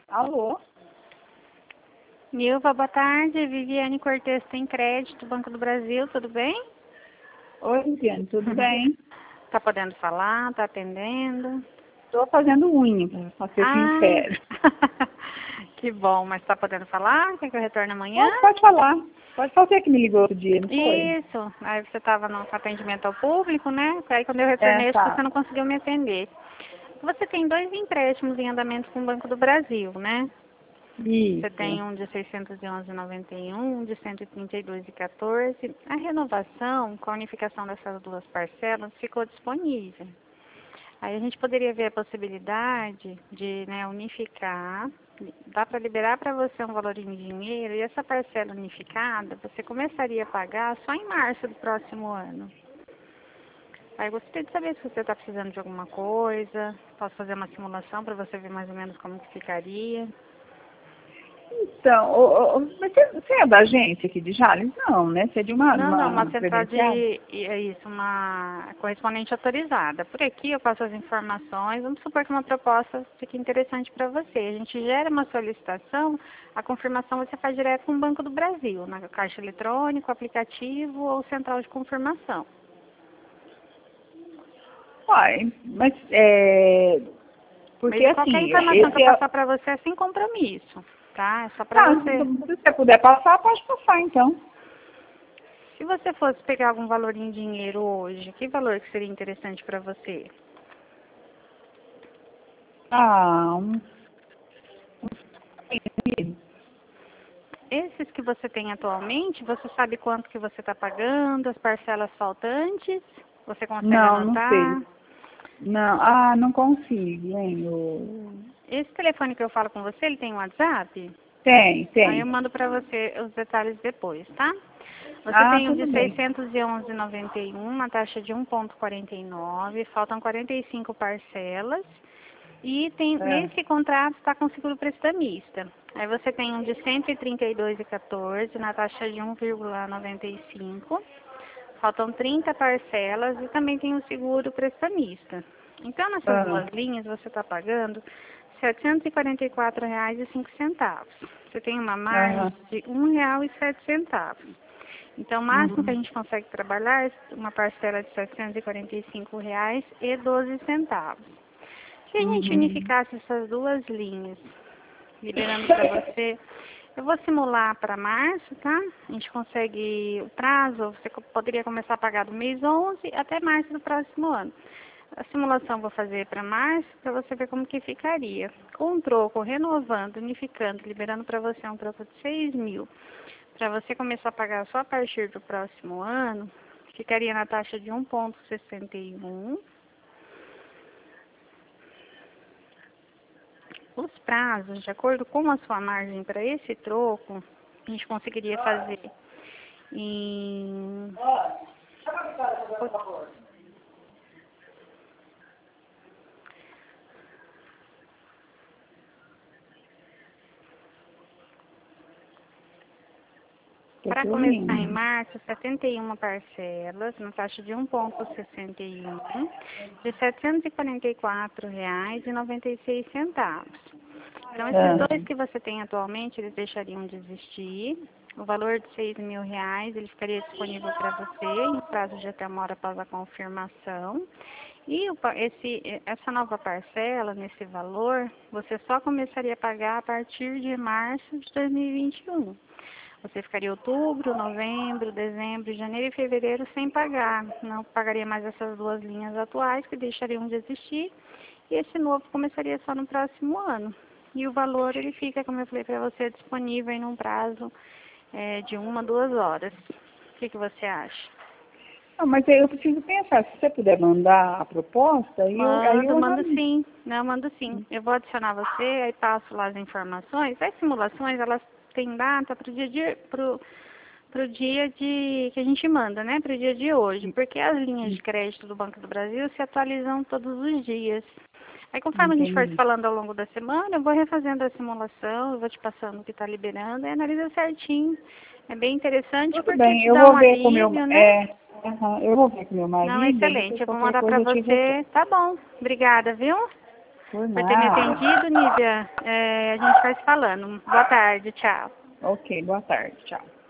Alô? Nilva, boa tarde. Viviane Cortes tem crédito, Banco do Brasil, tudo bem? Oi, Viviane, tudo bem? Tá podendo falar? Tá atendendo? Estou fazendo unha, para ser sincera. Que bom, mas tá podendo falar? Quer que eu retorne amanhã? Pode falar. Pode fazer que me ligou outro dia, não foi? Isso. Aí você estava no atendimento ao público, né? Aí quando eu retornei, acho que Tá. você não conseguiu me atender. Você tem 2 empréstimos em andamento com o Banco do Brasil, né? Você tem Isso. um de 611,91, um de 132,14. A renovação, com a unificação dessas duas parcelas, ficou disponível. Aí a gente poderia ver a possibilidade de, né, unificar. Dá para liberar para você um valor em dinheiro e essa parcela unificada você começaria a pagar só em março do próximo ano. Aí eu gostaria de saber se você está precisando de alguma coisa. Posso fazer uma simulação para você ver mais ou menos como que ficaria. Então, mas você é da agência aqui de Jales? Não, né? Você é de Não, uma uma central credenciada? é isso, uma correspondente autorizada. Por aqui eu passo as informações, vamos supor que uma proposta fique interessante para você. A gente gera uma solicitação, a confirmação você faz direto com o Banco do Brasil, na caixa eletrônica, aplicativo ou central de confirmação. Uai, mas porque Mas qualquer assim, informação que eu passar para você é sem compromisso, tá? É só para Tá, você. se você puder passar, pode passar então. Se você fosse pegar algum valor em dinheiro hoje, que valor que seria interessante para você? Ah, Esses que você tem atualmente, você sabe quanto que você está pagando, as parcelas faltantes? Você consegue não sei. anotar? Não, não consigo, hein? Esse telefone que eu falo com você, ele tem um WhatsApp? Aí eu Tem. mando para você os detalhes depois, tá? Você tem um de Tudo bem. 611,91, uma taxa de 1,49, faltam 45 parcelas. E tem, nesse contrato está com seguro prestamista. Aí você tem um de 132,14 na taxa de 1,95. Faltam 30 parcelas e também tem o seguro prestamista. Então, nessas duas linhas, você está pagando R$ 744,05. Você tem uma margem de R$ 1,07. Então, o máximo que a gente consegue trabalhar é uma parcela de R$ 745,12. Se a gente unificasse essas duas linhas, liberando para você, eu vou simular para março, tá? A gente consegue o prazo, você poderia começar a pagar do mês 11 até março do próximo ano. A simulação eu vou fazer para março, para você ver como que ficaria. Com um troco, renovando, unificando, liberando para você um troco de 6 mil, para você começar a pagar só a partir do próximo ano, ficaria na taxa de 1,61. Os prazos, de acordo com a sua margem para esse troco, a gente conseguiria fazer em... Para começar em março, 71 parcelas, na taxa de 1,61, de R$ 744,96. Então, esses dois que você tem atualmente, eles deixariam de existir. O valor de R$ 6.000, ele ficaria disponível para você em prazo de até uma hora após a confirmação. E essa nova parcela, nesse valor, você só começaria a pagar a partir de março de 2021. Você ficaria outubro, novembro, dezembro, janeiro e fevereiro sem pagar. Não pagaria mais essas duas linhas atuais, que deixariam de existir. E esse novo começaria só no próximo ano. E o valor, ele fica, como eu falei para você, disponível em um prazo de 1 a 2 horas. O que você acha? Não, mas eu preciso pensar. Se você puder mandar a proposta, aí eu Mando analiso. sim. Não, mando sim. Eu vou adicionar você, aí passo lá as informações. As simulações, elas têm data para o dia de que a gente manda, né? Para o dia de hoje. Porque as linhas de crédito do Banco do Brasil se atualizam todos os dias. Aí, conforme a gente for se falando ao longo da semana, eu vou refazendo a simulação, eu vou te passando o que está liberando e analisa certinho. É bem interessante Tudo porque bem, te eu dá vou um ver com o meu. alívio, né? Eu vou ver com o meu Não, marido, aí depois excelente. Eu vou qualquer mandar coisa para eu te retorno. você. Tá bom. Obrigada, viu? Por por ter me nada. atendido, Nívia. A gente vai se falando. Boa tarde, tchau. Ok, boa tarde. Tchau.